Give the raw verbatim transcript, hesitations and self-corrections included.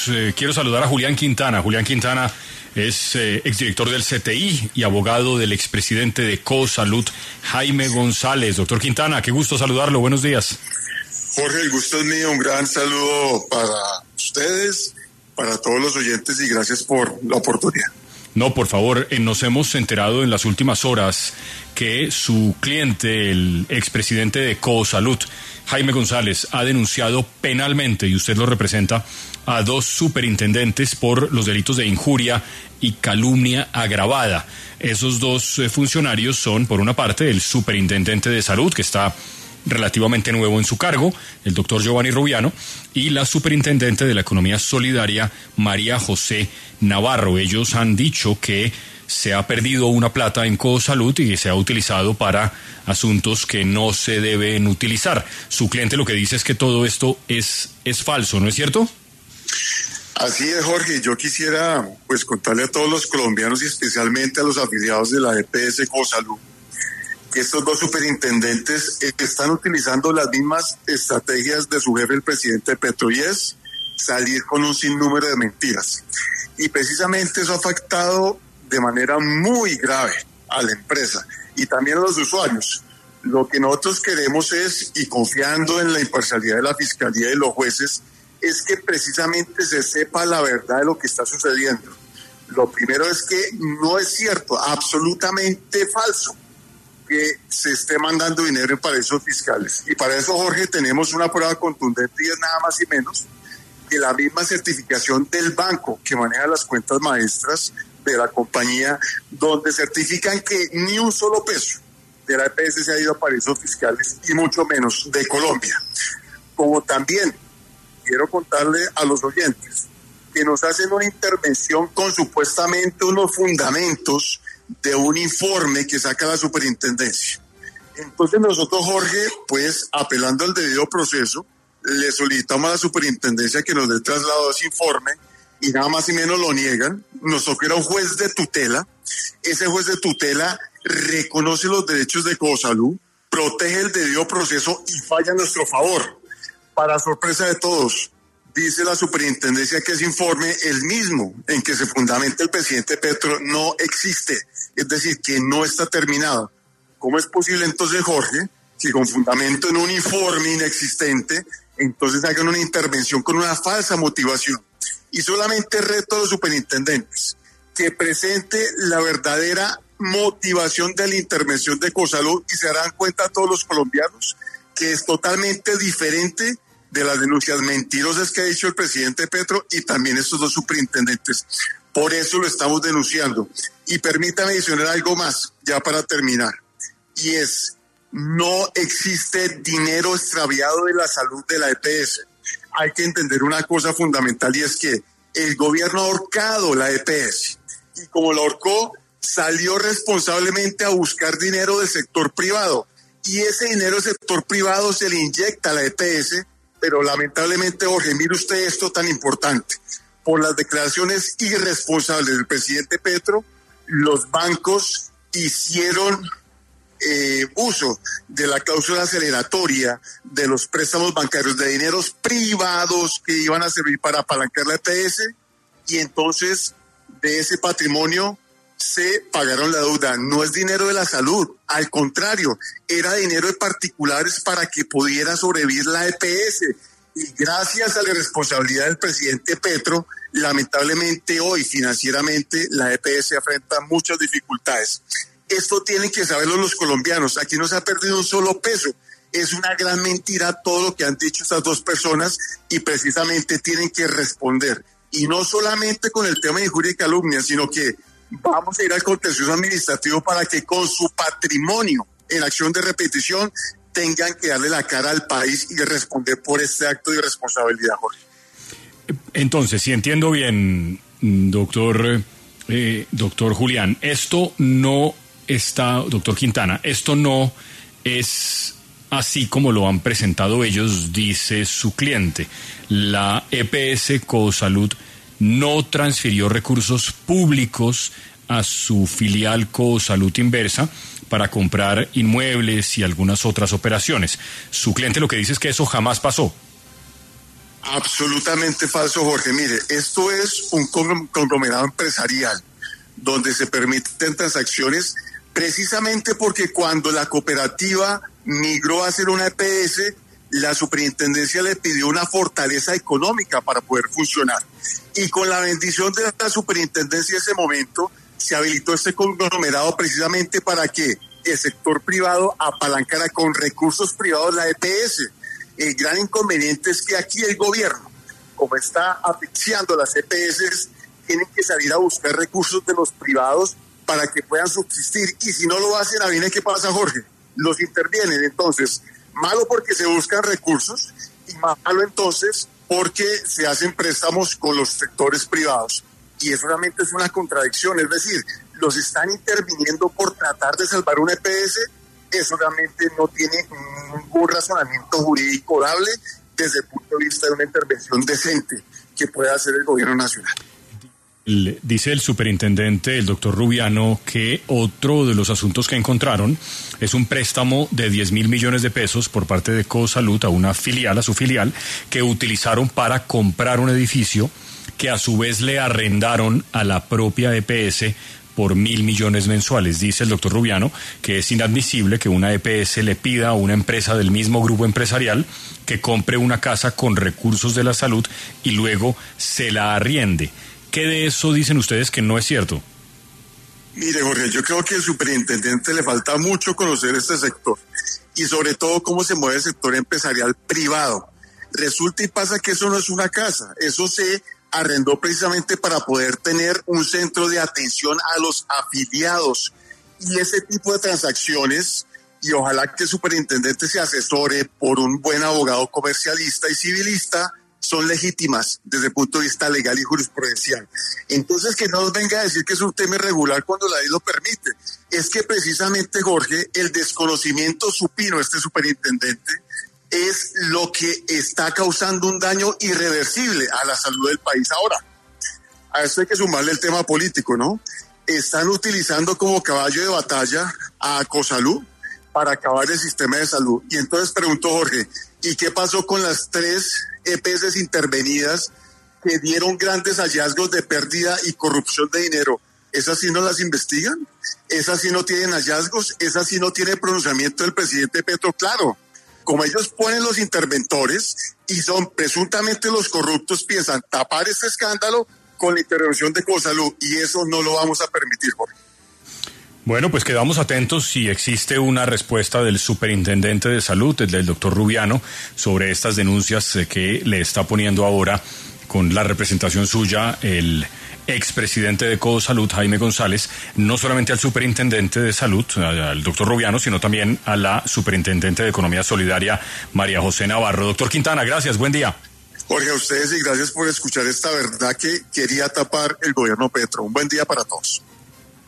Eh, quiero saludar a Julián Quintana. Julián Quintana es eh, exdirector del C T I y abogado del expresidente de Cosalud, Jaime González. Doctor Quintana, qué gusto saludarlo. Buenos días. Jorge, el gusto es mío. Un gran saludo para ustedes, para todos los oyentes y gracias por la oportunidad. No, por favor, eh, nos hemos enterado en las últimas horas que su cliente, el expresidente de Cosalud, Jaime González, ha denunciado penalmente, y usted lo representa, a dos superintendentes por los delitos de injuria y calumnia agravada. Esos dos eh, funcionarios son, por una parte, el superintendente de salud, que está relativamente nuevo en su cargo, el doctor Giovanni Rubiano, y la superintendente de la economía solidaria, María José Navarro. Ellos han dicho que se ha perdido una plata en Cosalud y que se ha utilizado para asuntos que no se deben utilizar. Su cliente lo que dice es que todo esto es, es falso, ¿no es cierto? Así es, Jorge. Yo quisiera pues contarle a todos los colombianos y especialmente a los afiliados de la E P S Cosalud que estos dos superintendentes están utilizando las mismas estrategias de su jefe, el presidente Petro, y es salir con un sinnúmero de mentiras. Y precisamente eso ha afectado de manera muy grave a la empresa y también a los usuarios. Lo que nosotros queremos es, y confiando en la imparcialidad de la Fiscalía y de los jueces, es que precisamente se sepa la verdad de lo que está sucediendo. Lo primero es que no es cierto, absolutamente falso, que se esté mandando dinero en paraísos fiscales. Y para eso, Jorge, tenemos una prueba contundente y es nada más y menos que la misma certificación del banco que maneja las cuentas maestras de la compañía, donde certifican que ni un solo peso de la E P S se ha ido a paraísos fiscales y mucho menos de Colombia. Como también quiero contarle a los oyentes que nos hacen una intervención con supuestamente unos fundamentos de un informe que saca la superintendencia. Entonces nosotros, Jorge, pues apelando al debido proceso, le solicitamos a la superintendencia que nos dé traslado a ese informe y nada más y menos lo niegan. Nos tocó ir a un juez de tutela. Ese juez de tutela reconoce los derechos de Cosalud, protege el debido proceso y falla a nuestro favor. Para sorpresa de todos, dice la superintendencia que ese informe, el mismo en que se fundamenta el presidente Petro, no existe, es decir, que no está terminado. ¿Cómo es posible entonces, Jorge, que con fundamento en un informe inexistente, entonces hagan una intervención con una falsa motivación? Y solamente reto a los superintendentes que presente la verdadera motivación de la intervención de Cosalud y se darán cuenta todos los colombianos que es totalmente diferente de las denuncias mentirosas que ha dicho el presidente Petro y también estos dos superintendentes. Por eso lo estamos denunciando. Y permítame mencionar algo más, ya para terminar, y es, no existe dinero extraviado de la salud de la E P S. Hay que entender una cosa fundamental y es que el gobierno ha ahorcado la E P S y como la ahorcó, salió responsablemente a buscar dinero del sector privado y ese dinero del sector privado se le inyecta a la E P S. Pero lamentablemente, Jorge, mire usted esto tan importante. Por las declaraciones irresponsables del presidente Petro, los bancos hicieron eh, uso de la cláusula aceleratoria de los préstamos bancarios de dineros privados que iban a servir para apalancar la E P S y entonces de ese patrimonio se pagaron la deuda. No es dinero de la salud, al contrario, era dinero de particulares para que pudiera sobrevivir la E P S. Y gracias a la responsabilidad del presidente Petro, lamentablemente hoy financieramente la E P S afronta muchas dificultades. Esto tienen que saberlo los colombianos. Aquí no se ha perdido un solo peso. Es una gran mentira todo lo que han dicho estas dos personas y precisamente tienen que responder. Y no solamente con el tema de injuria y calumnia, sino que vamos a ir al contencioso administrativo para que con su patrimonio en acción de repetición tengan que darle la cara al país y responder por este acto de irresponsabilidad, Jorge. Entonces, si entiendo bien, doctor, eh, doctor Julián, esto no está, doctor Quintana, esto no es así como lo han presentado ellos, dice su cliente. La E P S Cosalud no transfirió recursos públicos a su filial Cosalud Inversa para comprar inmuebles y algunas otras operaciones. Su cliente lo que dice es que eso jamás pasó. Absolutamente falso, Jorge. Mire, esto es un conglomerado empresarial donde se permiten transacciones precisamente porque cuando la cooperativa migró a hacer una E P S, la superintendencia le pidió una fortaleza económica para poder funcionar. Y con la bendición de la superintendencia en ese momento, se habilitó este conglomerado precisamente para que el sector privado apalancara con recursos privados la E P S. El gran inconveniente es que aquí el gobierno, como está asfixiando las E P S, tienen que salir a buscar recursos de los privados para que puedan subsistir. Y si no lo hacen, adivine qué pasa, Jorge, los intervienen. Entonces, malo porque se buscan recursos y malo entonces porque se hacen préstamos con los sectores privados. Y eso realmente es una contradicción, es decir, los están interviniendo por tratar de salvar una E P S. Eso realmente no tiene ningún razonamiento jurídico dable desde el punto de vista de una intervención decente que pueda hacer el gobierno nacional. Dice el superintendente, el doctor Rubiano, que otro de los asuntos que encontraron es un préstamo de diez mil millones de pesos por parte de Cosalud a una filial, a su filial, que utilizaron para comprar un edificio que a su vez le arrendaron a la propia E P S por mil millones mensuales. Dice el doctor Rubiano que es inadmisible que una E P S le pida a una empresa del mismo grupo empresarial que compre una casa con recursos de la salud y luego se la arriende. ¿Qué de eso dicen ustedes que no es cierto? Mire, Jorge, yo creo que al superintendente le falta mucho conocer este sector y sobre todo cómo se mueve el sector empresarial privado. Resulta y pasa que eso no es una casa, eso se arrendó precisamente para poder tener un centro de atención a los afiliados. Y ese tipo de transacciones, y ojalá que el superintendente se asesore por un buen abogado comercialista y civilista, son legítimas desde el punto de vista legal y jurisprudencial. Entonces, que no nos venga a decir que es un tema irregular cuando la ley lo permite. Es que precisamente, Jorge, el desconocimiento supino de este superintendente es lo que está causando un daño irreversible a la salud del país. Ahora, a esto hay que sumarle el tema político, ¿no? Están utilizando como caballo de batalla a Cosalud para acabar el sistema de salud. Y entonces pregunto, Jorge, ¿y qué pasó con las tres E P S intervenidas que dieron grandes hallazgos de pérdida y corrupción de dinero? ¿Esas sí no las investigan? ¿Esas sí no tienen hallazgos? ¿Esas sí no tiene pronunciamiento del presidente Petro? Claro, como ellos ponen los interventores y son presuntamente los corruptos, piensan tapar este escándalo con la intervención de Cosalud, y eso no lo vamos a permitir, Jorge. Bueno, pues quedamos atentos si existe una respuesta del superintendente de salud, del doctor Rubiano, sobre estas denuncias que le está poniendo ahora con la representación suya el expresidente de Cosalud, Jaime González, no solamente al superintendente de salud, al doctor Rubiano, sino también a la superintendente de Economía Solidaria, María José Navarro. Doctor Quintana, gracias, buen día. Jorge, a ustedes y gracias por escuchar esta verdad que quería tapar el gobierno Petro. Un buen día para todos.